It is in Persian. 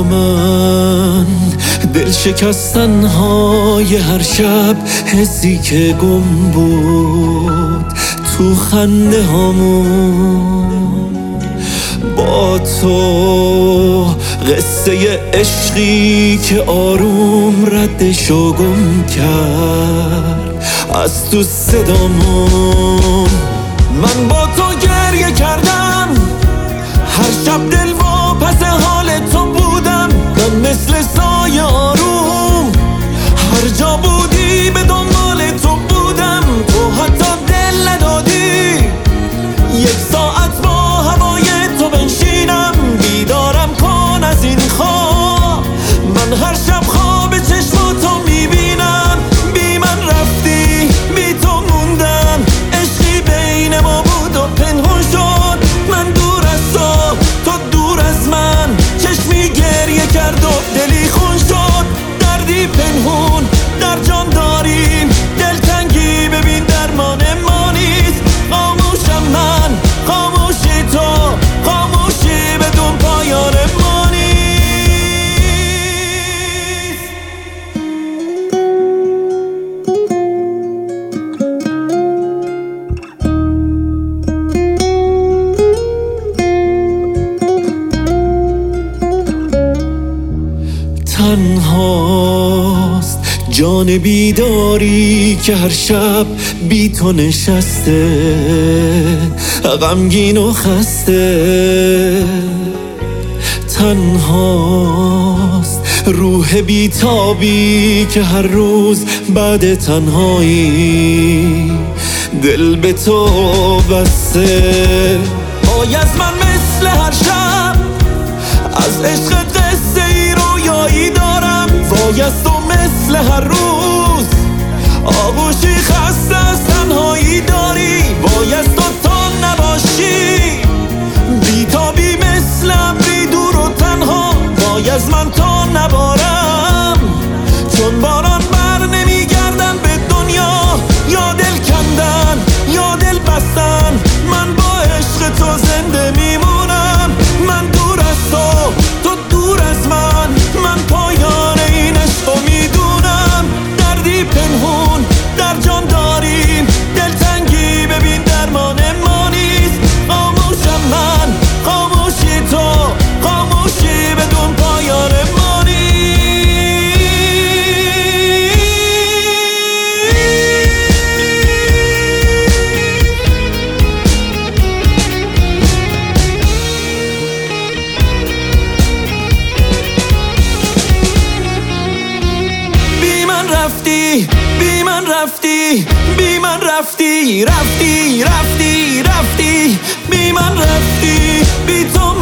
من دل شکستن های هر شب، حسی که گم بود تو خنده هامون. با تو قصه عشقی که آروم ردشو گم کرد از تو صدامون. من با تو گریه کردم هر شب، دل واپس حال تو بودم. من مثل سایه آروم هر جا بودی به دنبال تو بودم. تو حتی دل ندادی یک ساعت با هوای تو بنشینم. بیدارم کن از این خواب، من هر شب خواب چشماتو میبینم. بی من رفتی، بی تو موندم، عشقی بین ما بود و پنهون شد. من دور از تو دور از من، چشمی گریه کرد و دلی خون شد. دردی پنهون در جان داریم، دلتنگی ببین درمان ما نیست. خاموشم من، خاموشی تو، خاموشی بدون پایان ما نیست. تنهاست جان بیداری که هر شب بی تو نشسته، غمگین و خسته. تنهاست روح بیتابی که هر روز بعد تنهایی دل به تو بسته. پای از من مثل هر شب از عشق قصه ای رویایی دارم. وای از تو مثل هر روز آغوشی خسته از تنهایی داری. وای از تو تا نباشی بیتابی مثل ابری دور و تنها. وای از من تا نبارم چون باران بر نمیگردن به دنیا. یا دل کندن یا دل بستن، من با عشق تو زنده میمونم. من دور از تو دور از من، من پایان این عشقو میدونم. دردی پنهون در جان داریم، دلتنگی ببین درمان ما نیست. خاموشم من، خاموشی تو، خاموشی بدون پایان ما نیست. بی من رفتی، بی من رفتی، بی من رفتی، رفتی رفتی رفتی. بی من رفتی، بی تو